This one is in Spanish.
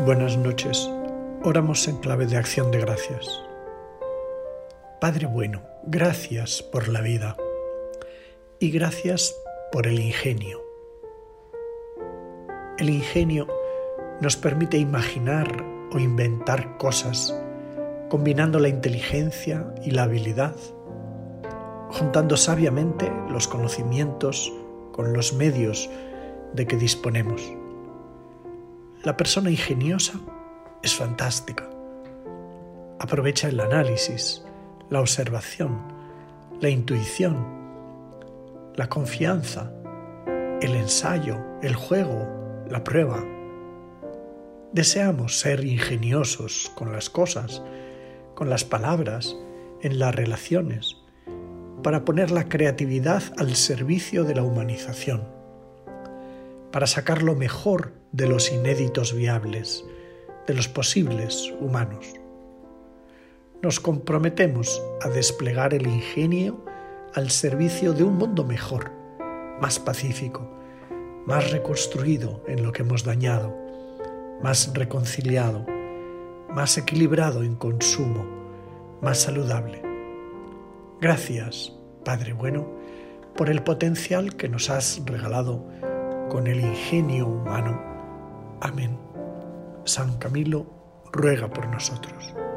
Buenas noches. Oramos en clave de acción de gracias. Padre bueno, gracias por la vida y gracias por el ingenio. El ingenio nos permite imaginar o inventar cosas, combinando la inteligencia y la habilidad, juntando sabiamente los conocimientos con los medios de que disponemos. La persona ingeniosa es fantástica. Aprovecha el análisis, la observación, la intuición, la confianza, el ensayo, el juego, la prueba. Deseamos ser ingeniosos con las cosas, con las palabras, en las relaciones, para poner la creatividad al servicio de la humanización, para sacar lo mejor de los inéditos viables, de los posibles humanos. Nos comprometemos a desplegar el ingenio al servicio de un mundo mejor, más pacífico, más reconstruido en lo que hemos dañado, más reconciliado, más equilibrado en consumo, más saludable. Gracias, Padre bueno, por el potencial que nos has regalado con el ingenio humano. Amén. San Camilo ruega por nosotros.